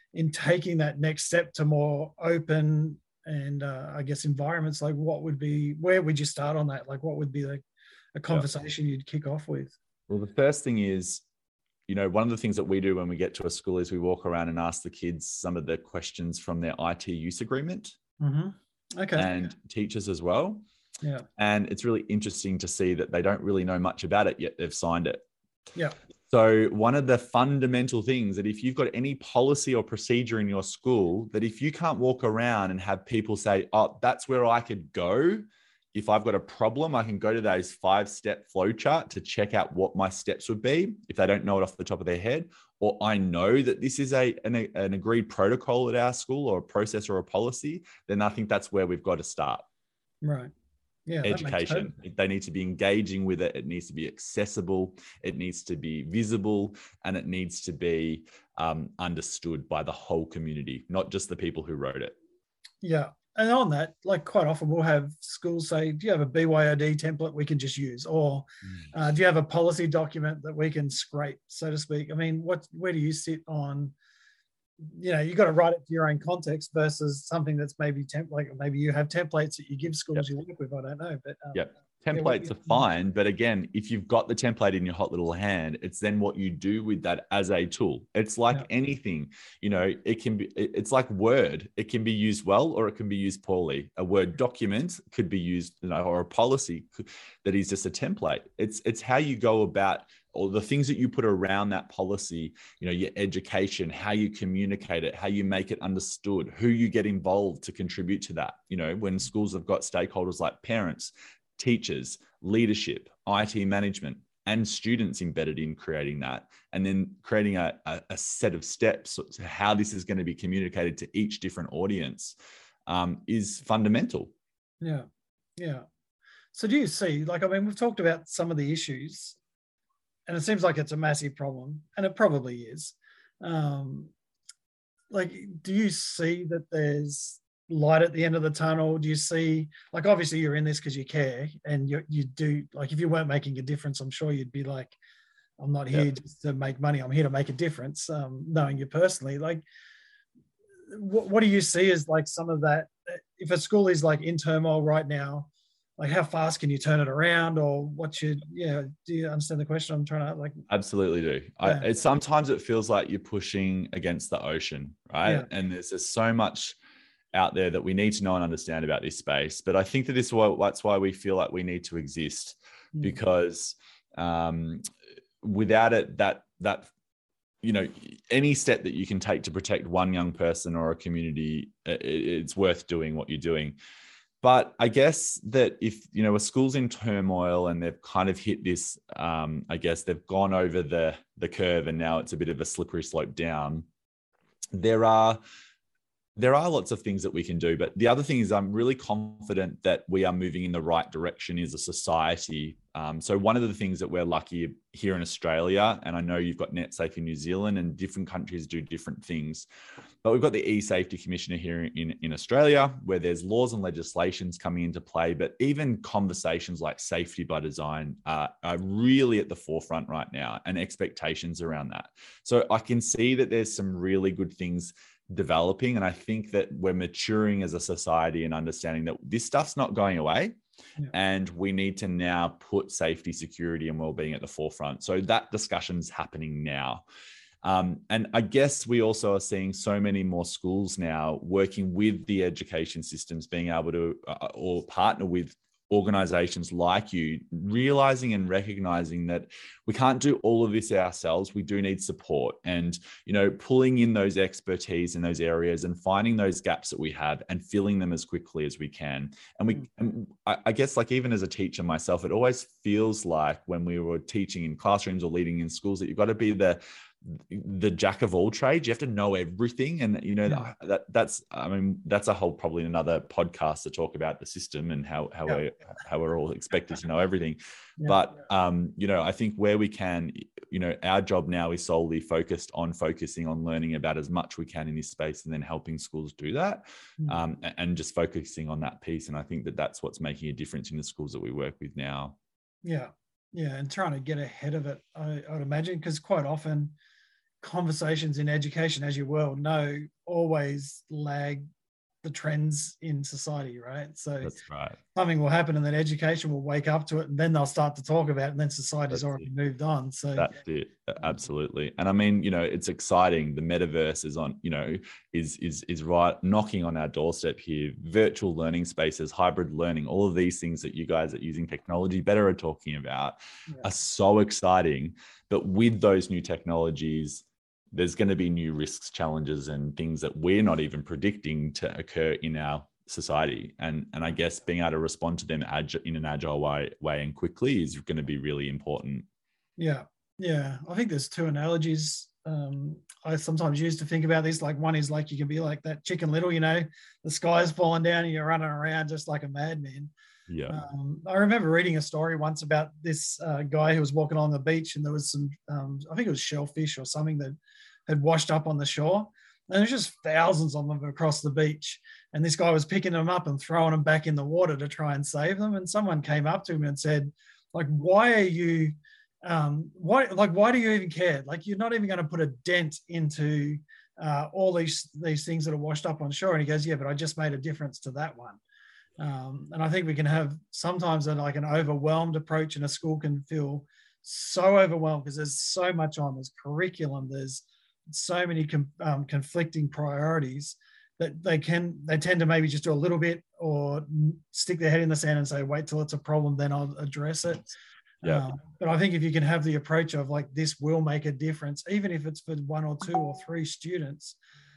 in taking that next step to more open and uh, I guess environments, like what would be, where would you start on that? Like what would be like a conversation yeah. you'd kick off with? Well, the first thing is, you know, one of the things that we do when we get to a school is we walk around and ask the kids some of the questions from their I T use agreement. Mm-hmm. Okay. And teachers as well. Yeah. And it's really interesting to see that they don't really know much about it, yet they've signed it. Yeah. So one of the fundamental things that if you've got any policy or procedure in your school, that if you can't walk around and have people say, oh, that's where I could go. If I've got a problem, I can go to those five-step flow chart to check out what my steps would be if they don't know it off the top of their head. Or I know that this is a an, an agreed protocol at our school or a process or a policy, then I think that's where we've got to start. Right. Yeah. Education. They need to be engaging with it. It needs to be accessible. It needs to be visible, and it needs to be um, understood by the whole community, not just the people who wrote it. Yeah. And on that, like quite often we'll have schools say, do you have a B Y O D template we can just use? Or uh, do you have a policy document that we can scrape, so to speak? I mean, what, where do you sit on, you know, you got to write it to your own context versus something that's maybe temp, like maybe you have templates that you give schools yep. you work with. I don't know, but um, yep. Templates yeah, are fine, but again, if you've got the template in your hot little hand, it's then what you do with that as a tool. It's like yeah. anything, you know, it can be, it's like Word. It can be used well, or it can be used poorly. A Word document could be used, you know, or a policy that is just a template. It's, it's how you go about, or the things that you put around that policy, you know, your education, how you communicate it, how you make it understood, who you get involved to contribute to that. You know, when schools have got stakeholders like parents, teachers, leadership, I T management, and students embedded in creating that, and then creating a, a, a set of steps to how this is going to be communicated to each different audience um, is fundamental. Yeah, yeah. So do you see, like, I mean, we've talked about some of the issues, and it seems like it's a massive problem, and it probably is. Um, like, do you see that there's light at the end of the tunnel? Do you see, like, obviously you're in this because you care, and you you do, like, if you weren't making a difference, I'm sure you'd be like, I'm not here yep. just to make money, I'm here to make a difference, um, knowing you personally. Like, what, what do you see as like some of that, if a school is like in turmoil right now, like how fast can you turn it around, or what should, yeah, do you understand the question I'm trying to, like? Absolutely do. Yeah. I, it, sometimes it feels like you're pushing against the ocean, right? Yeah. And there's just so much out there that we need to know and understand about this space. But I think that this, that's why we feel like we need to exist, mm. because um, without it, that, that, you know, any step that you can take to protect one young person or a community, it, it's worth doing what you're doing. But I guess that if, you know, a school's in turmoil and they've kind of hit this, um, I guess they've gone over the, the curve and now it's a bit of a slippery slope down, there are, there are lots of things that we can do. But the other thing is I'm really confident that we are moving in the right direction as a society. Um, so one of the things that we're lucky here in Australia, and I know you've got NetSafe in New Zealand and different countries do different things, but we've got the e-safety commissioner here in, in Australia, where there's laws and legislations coming into play, but even conversations like safety by design uh, are really at the forefront right now, and expectations around that. So I can see that there's some really good things developing. And I think that we're maturing as a society and understanding that this stuff's not going away. Yeah. And we need to now put safety, security, and well-being at the forefront. So that discussion's happening now. Um, and I guess we also are seeing so many more schools now working with the education systems, being able to uh, or partner with organizations like you, realizing and recognizing that we can't do all of this ourselves. We do need support, and, you know, pulling in those expertise in those areas and finding those gaps that we have and filling them as quickly as we can. And we, and I guess, like, even as a teacher myself, it always feels like when we were teaching in classrooms or leading in schools that you've got to be the the jack of all trades. You have to know everything. And, you know, yeah. that that's, I mean, that's a whole, probably another podcast to talk about the system and how, how, yeah. we're, how we're all expected to know everything. Yeah. But, um, you know, I think where we can, you know, our job now is solely focused on focusing on learning about as much we can in this space, and then helping schools do that, mm. um, and just focusing on that piece. And I think that that's what's making a difference in the schools that we work with now. Yeah. Yeah. And trying to get ahead of it, I, I would imagine, because quite often, conversations in education, as you well know, always lag the trends in society, right? So That's right. something will happen and then education will wake up to it, and then they'll start to talk about it, and then society's That's already it. moved on. So That's it. Absolutely. And I mean, you know, it's exciting. The metaverse is on, you know, is is is right knocking on our doorstep here. Virtual learning spaces, hybrid learning, all of these things that you guys are using technology better are talking about yeah. are so exciting. But with those new technologies, there's going to be new risks, challenges, and things that we're not even predicting to occur in our society. And, and I guess being able to respond to them agi- in an agile way, way and quickly is going to be really important. Yeah. Yeah. I think there's two analogies um, I sometimes use to think about this. Like one is like, you can be like that Chicken Little, you know, the sky's falling down and you're running around just like a madman. Yeah. Um, I remember reading a story once about this uh, guy who was walking on the beach, and there was some, um, I think it was shellfish or something that had washed up on the shore. And there's just thousands of them across the beach. And this guy was picking them up and throwing them back in the water to try and save them. And someone came up to him and said, like, why are you, um, why, like, why do you even care? Like, you're not even going to put a dent into uh, all these, these things that are washed up on shore. And he goes, yeah, but I just made a difference to that one. Um, and I think we can have sometimes a, like an overwhelmed approach, and a school can feel so overwhelmed because there's so much on. There's curriculum, there's so many com- um, conflicting priorities that they can they tend to maybe just do a little bit, or stick their head in the sand and say, wait till it's a problem, then I'll address it. Yeah. Um, but I think if you can have the approach of like, this will make a difference, even if it's for one or two or three students,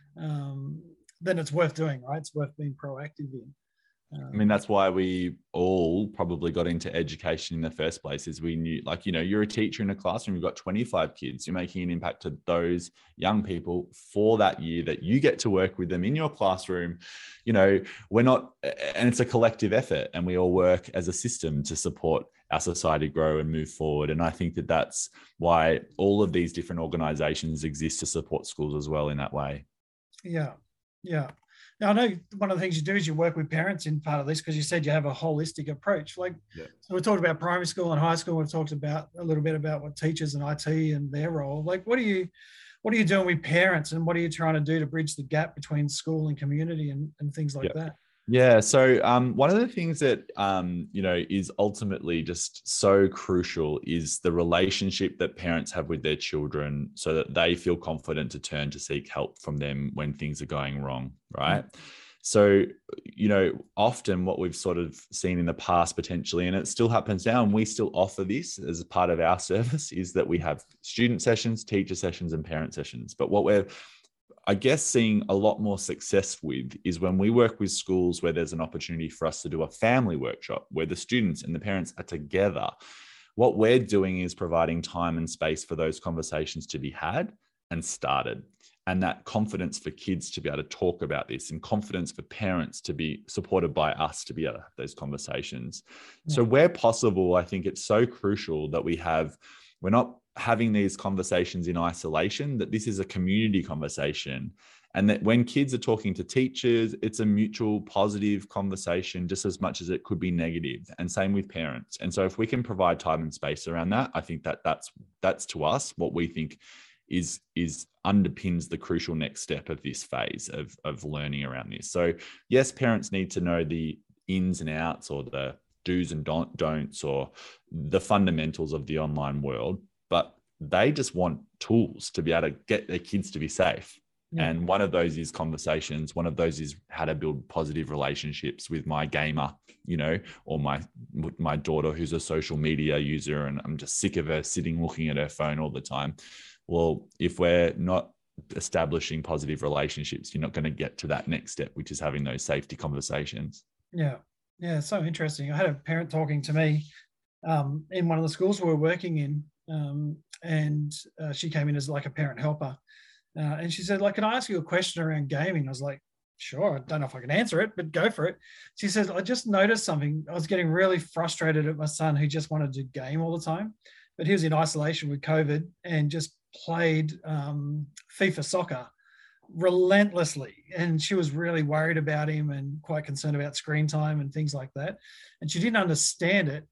um, then it's worth doing, right? It's worth being proactive in. I mean, that's why we all probably got into education in the first place, is we knew, like, you know, you're a teacher in a classroom, you've got twenty-five kids, you're making an impact to those young people for that year that you get to work with them in your classroom. You know, we're not, and it's a collective effort, and we all work as a system to support our society grow and move forward. And I think that that's why all of these different organizations exist to support schools as well in that way. Yeah. Yeah. Now, I know one of the things you do is you work with parents in part of this, because you said you have a holistic approach. Like, yeah. So we talked about primary school and high school. We've talked about a little bit about what teachers and I T and their role. Like, what are you, what are you doing with parents, and what are you trying to do to bridge the gap between school and community and, and things like yeah. that? Yeah. So um, one of the things that, um, you know, is ultimately just so crucial is the relationship that parents have with their children, so that they feel confident to turn to seek help from them when things are going wrong. Right. Mm-hmm. So, you know, often what we've sort of seen in the past potentially, and it still happens now, and we still offer this as a part of our service, is that we have student sessions, teacher sessions, and parent sessions. But what we're I guess seeing a lot more success with is when we work with schools where there's an opportunity for us to do a family workshop where the students and the parents are together. What we're doing is providing time and space for those conversations to be had and started, and that confidence for kids to be able to talk about this, and confidence for parents to be supported by us to be able to have those conversations. Yeah. So where possible, I think it's so crucial that we have, we're not having these conversations in isolation, that this is a community conversation, and that when kids are talking to teachers, it's a mutual positive conversation just as much as it could be negative, and same with parents. And so if we can provide time and space around that, I think that that's that's to us what we think is is underpins the crucial next step of this phase of of learning around this. So yes, parents need to know the ins and outs, or the do's and don't, don'ts, or the fundamentals of the online world, but they just want tools to be able to get their kids to be safe. Yeah. And one of those is conversations. One of those is how to build positive relationships with my gamer, you know, or my my daughter who's a social media user, and I'm just sick of her sitting looking at her phone all the time. Well, if we're not establishing positive relationships, you're not going to get to that next step, which is having those safety conversations. Yeah. Yeah. So interesting. I had a parent talking to me um, in one of the schools we were working in. Um, and uh, she came in as like a parent helper. Uh, and she said, like, can I ask you a question around gaming? I was like, sure. I don't know if I can answer it, but go for it. She says, I just noticed something. I was getting really frustrated at my son, who just wanted to game all the time, but he was in isolation with COVID and just played um, FIFA soccer relentlessly. And she was really worried about him and quite concerned about screen time and things like that. And she didn't understand it.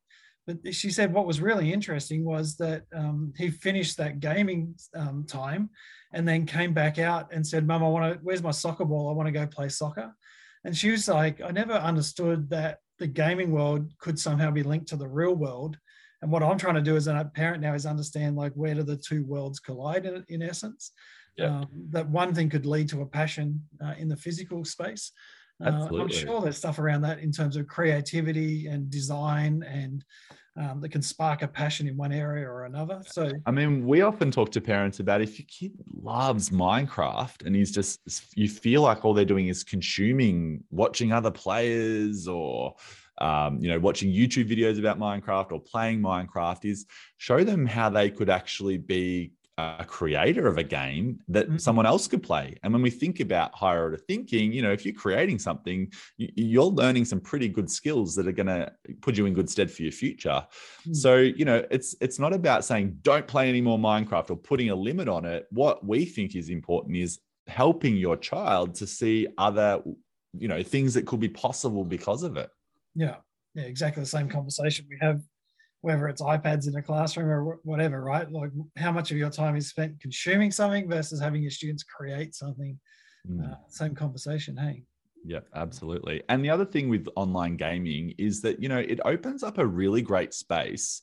but she said what was really interesting was that um, he finished that gaming um, time and then came back out and said, Mum, I want to, where's my soccer ball? I want to go play soccer. And she was like, I never understood that the gaming world could somehow be linked to the real world. And what I'm trying to do as a parent now is understand, like, where do the two worlds collide in, in essence? Yeah. Um, that one thing could lead to a passion uh, in the physical space. Uh, I'm sure there's stuff around that in terms of creativity and design, and um, that can spark a passion in one area or another. So, I mean, we often talk to parents about, if your kid loves Minecraft and he's just, you feel like all they're doing is consuming, watching other players, or Um, you know, watching YouTube videos about Minecraft or playing Minecraft, is show them how they could actually be a creator of a game that mm-hmm. someone else could play. And when we think about higher order thinking, you know, if you're creating something, you're learning some pretty good skills that are going to put you in good stead for your future. Mm-hmm. So, you know, it's it's not about saying don't play any more Minecraft or putting a limit on it. What we think is important is helping your child to see other, you know, things that could be possible because of it. Yeah, yeah, exactly the same conversation we have, whether it's iPads in a classroom or whatever, right? Like, how much of your time is spent consuming something versus having your students create something. Mm. Uh, same conversation, hey? Yeah, absolutely. And the other thing with online gaming is that, you know, it opens up a really great space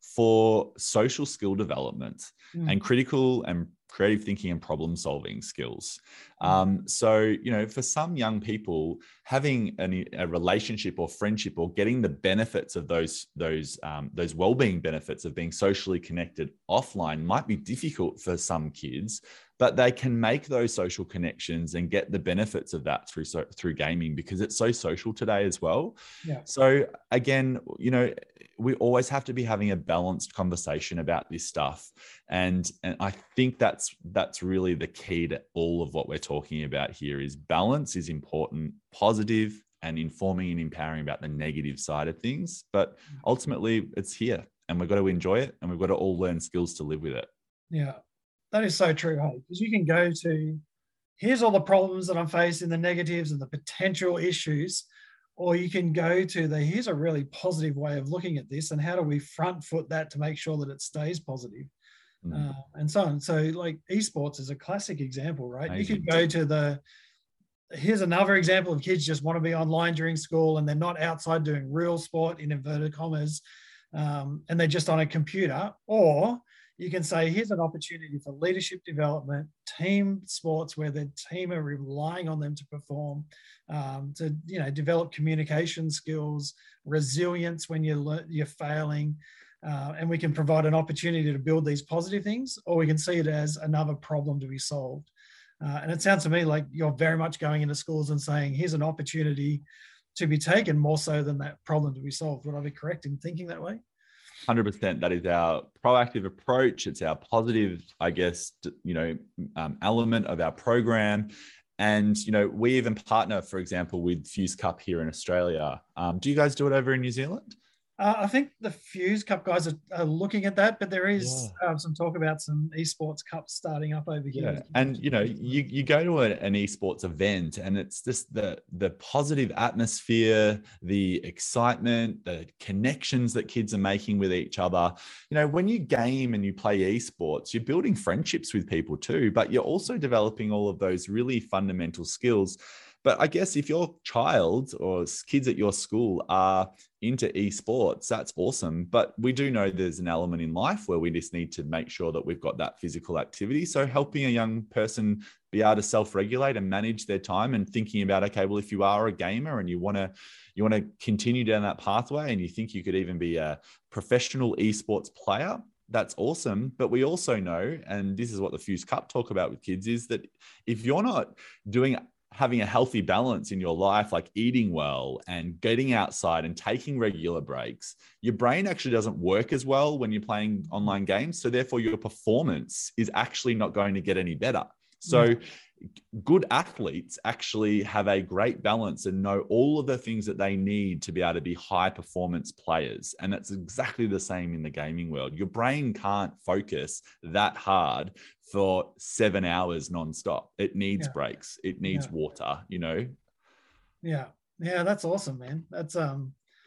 for social skill development mm. and critical and creative thinking and problem solving skills. Um, so, you know, for some young people, having an, a relationship or friendship or getting the benefits of those, those, um, those well-being benefits of being socially connected offline might be difficult for some kids, but they can make those social connections and get the benefits of that through, so, through gaming, because it's so social today as well. Yeah. So again, you know, we always have to be having a balanced conversation about this stuff. And, and I think that's, that's really the key to all of what we're talking about here. Is balance is important, positive, and informing and empowering about the negative side of things. But ultimately it's here, and we've got to enjoy it, and we've got to all learn skills to live with it. Yeah, that is so true, hey, because you can go to, here's all the problems that I'm facing, the negatives and the potential issues, or you can go to the, here's a really positive way of looking at this, and how do we front foot that to make sure that it stays positive, mm. uh, and so on. So, like, esports is a classic example, right? Amazing. You can go to the, here's another example of kids just want to be online during school and they're not outside doing real sport, in inverted commas, um, and they're just on a computer. Or you can say, here's an opportunity for leadership development, team sports where the team are relying on them to perform, um, to, you know, develop communication skills, resilience when you're, le- you're failing. Uh, and we can provide an opportunity to build these positive things, or we can see it as another problem to be solved. Uh, and it sounds to me like you're very much going into schools and saying, here's an opportunity to be taken, more so than that problem to be solved. Would I be correct in thinking that way? one hundred percent. That is our proactive approach. It's our positive, I guess, you know, um, element of our program. And, you know, we even partner, for example, with Fuse Cup here in Australia. Um, do you guys do it over in New Zealand? Uh, I think the Fuse Cup guys are, are looking at that, but there is yeah. um, some talk about some esports cups starting up over here. Yeah. And, you know, you, you go to a, an esports event, and it's just the, the positive atmosphere, the excitement, the connections that kids are making with each other. You know, when you game and you play esports, you're building friendships with people too, but you're also developing all of those really fundamental skills. But I guess if your child or kids at your school are into esports, that's awesome. But we do know there's an element in life where we just need to make sure that we've got that physical activity. So helping a young person be able to self-regulate and manage their time, and thinking about, okay, well, if you are a gamer and you want to you want to continue down that pathway, and you think you could even be a professional esports player, that's awesome. But we also know, and this is what the Fuse Cup talk about with kids, is that if you're not doing having a healthy balance in your life, like eating well and getting outside and taking regular breaks, your brain actually doesn't work as well when you're playing online games. So therefore your performance is actually not going to get any better. So yeah. Good athletes actually have a great balance and know all of the things that they need to be able to be high performance players. And that's exactly the same in the gaming world. Your brain can't focus that hard for seven hours nonstop. It needs yeah. breaks. It needs yeah. water, you know? Yeah. Yeah. That's awesome, man. That's, um,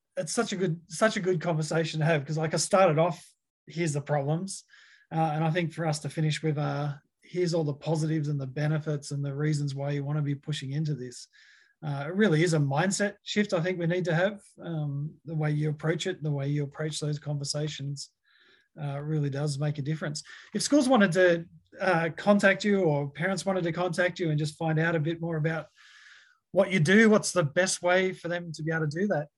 it's such a good, such a good conversation to have, because like I started off, here's the problems. Uh, and I think for us to finish with, uh, here's all the positives and the benefits and the reasons why you want to be pushing into this. Uh, it really is a mindset shift I think we need to have. Um, the way you approach it, the way you approach those conversations uh, really does make a difference. If schools wanted to uh, contact you, or parents wanted to contact you and just find out a bit more about what you do, what's the best way for them to be able to do that?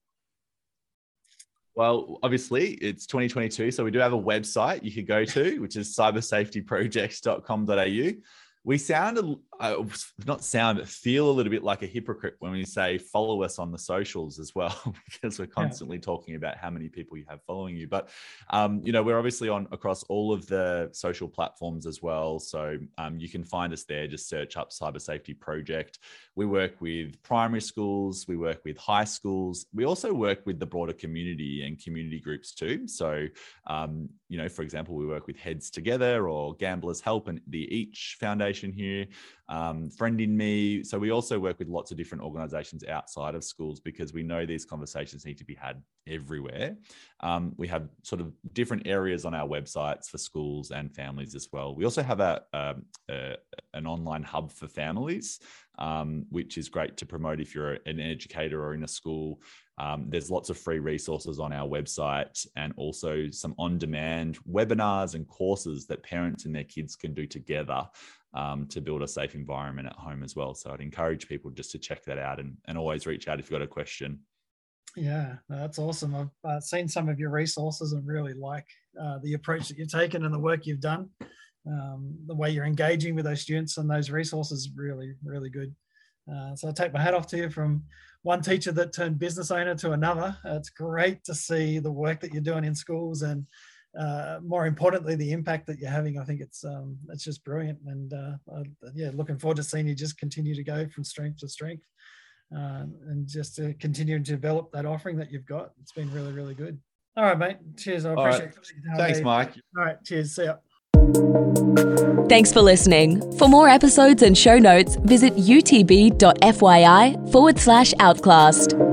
Well, obviously it's twenty twenty-two, so we do have a website you could go to, which is cyber safety projects dot com dot a u. We sound, uh, not sound, but feel a little bit like a hypocrite when we say follow us on the socials as well, because we're constantly yeah. talking about how many people you have following you. But, um, you know, we're obviously on across all of the social platforms as well. So um, you can find us there. Just search up Cyber Safety Project. We work with primary schools. We work with high schools. We also work with the broader community and community groups too. So, um, you know, for example, we work with Heads Together or Gamblers Help and the Each Foundation here, um, Friend in Me. So we also work with lots of different organizations outside of schools, because we know these conversations need to be had everywhere. Um, we have sort of different areas on our websites for schools and families as well. We also have a, a, a an online hub for families, um, which is great to promote if you're an educator or in a school. Um, there's lots of free resources on our website, and also some on-demand webinars and courses that parents and their kids can do together um, to build a safe environment at home as well. So I'd encourage people just to check that out, and, and always reach out if you've got a question. Yeah, that's awesome. I've uh, seen some of your resources and really like uh, the approach that you've taken and the work you've done. Um, the way you're engaging with those students and those resources, really, really good. Uh, so I take my hat off to you, from one teacher that turned business owner to another. Uh, it's great to see the work that you're doing in schools, and uh, more importantly, the impact that you're having. I think it's um, it's just brilliant. And uh, I, yeah, looking forward to seeing you just continue to go from strength to strength. Uh, and just to continue to develop that offering that you've got. It's been really, really good. All right, mate. Cheers. I appreciate it. Right. Thanks, Mike. All right. Cheers. See ya. Thanks for listening. For more episodes and show notes, visit utb.fyi forward slash outclassed.